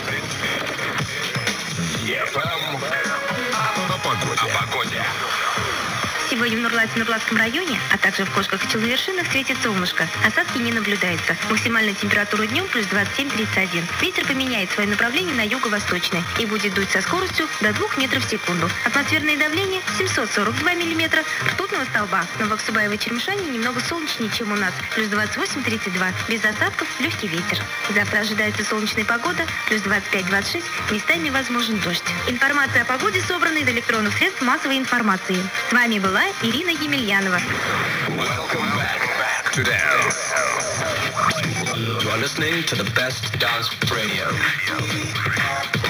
О погоде. Сегодня в Нурлате-Нурлатском районе, а также в Кошках и Челновершинах светит солнышко. Осадки не наблюдается. Максимальная температура днем плюс 27-31. Ветер поменяет свое направление на юго-восточное и будет дуть со скоростью до 2 метров в секунду. Атмосферное давление 742 миллиметра ртутного столба. Но в Аксубаево-Черемшане немного солнечнее, чем у нас. Плюс 28-32. Без осадков легкий ветер. Завтра ожидается солнечная погода. Плюс 25-26. Местами возможен дождь. Информация о погоде собрана из электронных средств массовой информации. С вами была Ирина Емельянова. Welcome back to dance. You are listening to the best dance radio.